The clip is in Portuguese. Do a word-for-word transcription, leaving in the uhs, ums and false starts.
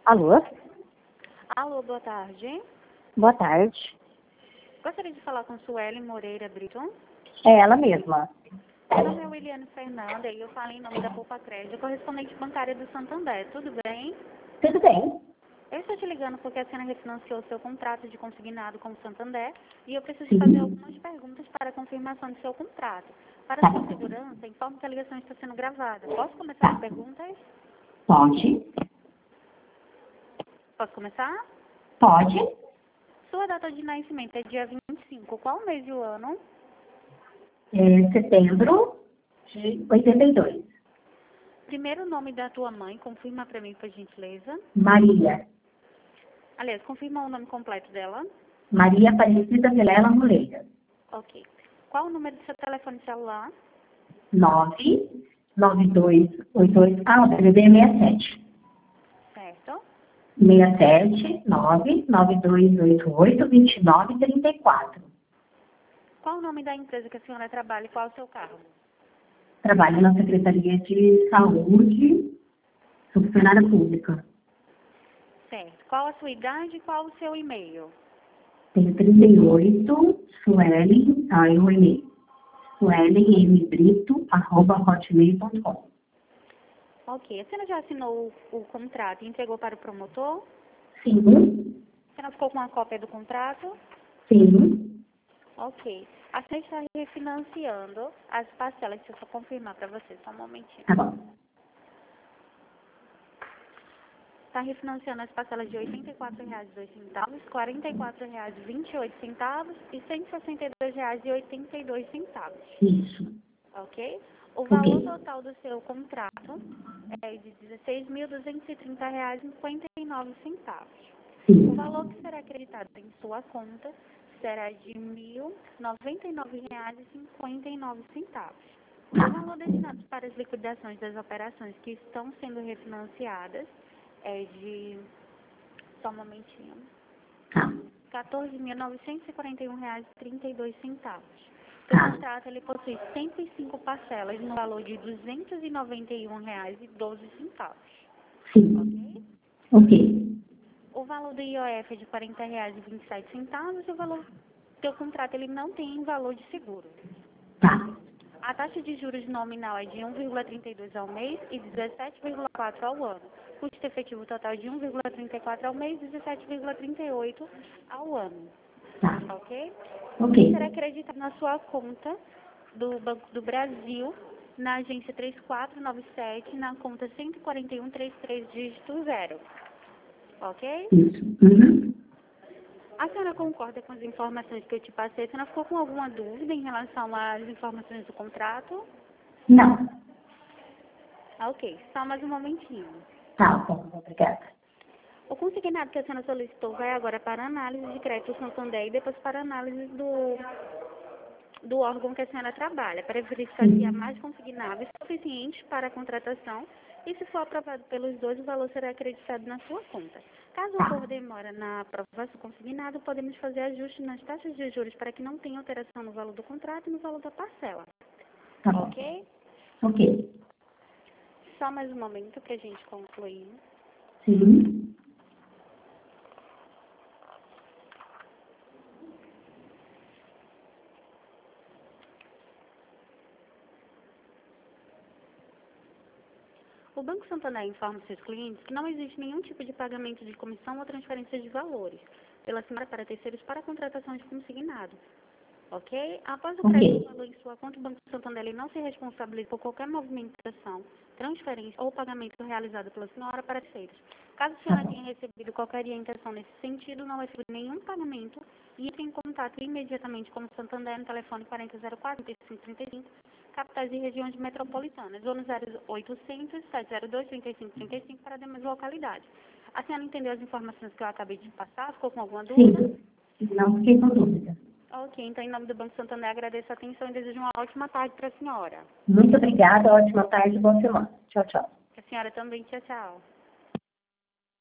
Alô? Alô, boa tarde. Boa tarde. Gostaria de falar com Sueli Moreira Brito. É ela mesma. Meu nome é Williane Fernanda e eu falo em nome da Poupa Crédito, correspondente bancária do Santander. Tudo bem? Tudo bem? Eu estou te ligando porque a senhora refinanciou seu contrato de consignado com o Santander e eu preciso Sim. fazer algumas perguntas para a confirmação de seu contrato. Para Tá. sua segurança, informe que a ligação está sendo gravada. Posso começar Tá. as perguntas? Pode? Posso começar? Pode? Sua data de nascimento é dia vinte e cinco. Qual mês e o ano? É setembro de oitenta e dois. Primeiro nome da tua mãe, confirma para mim, por gentileza. Maria. Aliás, confirma o nome completo dela. Maria Aparecida Vilela Moreira. Ok. Qual o número do seu telefone celular? nove nove dois oito dois. Ah, o D D D é sessenta e sete. Certo. sessenta e sete nove nove dois oito oito dois nove três quatro. Qual o nome da empresa que a senhora trabalha e qual o seu cargo? Trabalho na Secretaria de Saúde, sou funcionária pública. Certo. Qual a sua idade e qual o seu e-mail? Tenho trinta e oito, Sueli, ah, eu e-mail. Sueli M Brito, arroba hotmail ponto com. Ok. A senhora já assinou o, o contrato e entregou para o promotor? Sim, A senhora ficou com uma cópia do contrato? sim, Ok. A senhora está refinanciando as parcelas, deixa eu só confirmar para você, só um momentinho. tá bom. Está refinanciando as parcelas de oitenta e quatro reais e dois centavos, quarenta e quatro reais e vinte e oito centavos e cento e sessenta e dois reais e oitenta e dois centavos. Isso, Ok? O valor ok. total do seu contrato é de dezesseis mil duzentos e trinta reais e cinquenta e nove centavos. O Sim, valor que será acreditado em sua conta será de mil e noventa e nove reais e cinquenta e nove centavos. O tá, valor destinado para as liquidações das operações que estão sendo refinanciadas é de, só um momentinho, tá, quatorze mil novecentos e quarenta e um reais e trinta e dois centavos. O tá, contrato ele possui cento e cinco parcelas no valor de duzentos e noventa e um reais e doze centavos. sim, Ok? ok, O valor do I O F é de quarenta reais e vinte e sete centavos e o valor do teu contrato ele não tem valor de seguro. tá, A taxa de juros nominal é de um vírgula trinta e dois ao mês e dezessete vírgula quatro ao ano. Custo efetivo total de um vírgula trinta e quatro ao mês e dezessete vírgula trinta e oito ao ano. tá, Ok? ok, Será acreditado na sua conta do Banco do Brasil, na agência três quatro nove sete, na conta cento e quarenta e um trinta e três, dígito zero. Ok? isso, uhum. A senhora concorda com as informações que eu te passei? A senhora ficou com alguma dúvida em relação às informações do contrato? Não, Ah, ok. Só mais um momentinho. tá bom, obrigada. O consignado que a senhora solicitou vai agora para análise de crédito Santander e depois para análise do, do órgão que a senhora trabalha, para verificar se há Sim, mais consignáveis suficientes para a contratação e se for aprovado pelos dois, o valor será acreditado na sua conta. Caso tá, ocorra demora na aprovação consignado, podemos fazer ajustes nas taxas de juros para que não tenha alteração no valor do contrato e no valor da parcela. tá bom, Ok? ok, Só mais um momento para a gente concluir. sim, O Banco Santander informa seus clientes que não existe nenhum tipo de pagamento de comissão ou transferência de valores pela senhora para terceiros para a contratação de consignado. Ok? Após o crédito do ok, valor em sua conta, o Banco Santander ele não se responsabiliza por qualquer movimentação, transferência ou pagamento realizado pela senhora para terceiros. Caso a tá senhora bom, tenha recebido qualquer orientação nesse sentido, não é feito nenhum pagamento e entre em contato imediatamente com o Santander no telefone quarenta zero quatro, trinta e cinco trinta e cinco, capitais e regiões metropolitanas, ou no zero oitocentos, sete zero dois, trinta e cinco trinta e cinco para demais localidades. A senhora entendeu as informações que eu acabei de passar? Ficou com alguma dúvida? sim, não fiquei com dúvida. Ok, então em nome do Banco Santander agradeço a atenção e desejo uma ótima tarde para a senhora. Muito obrigada, ótima tarde, boa semana. Tchau, tchau. Que a senhora também, tchau, tchau.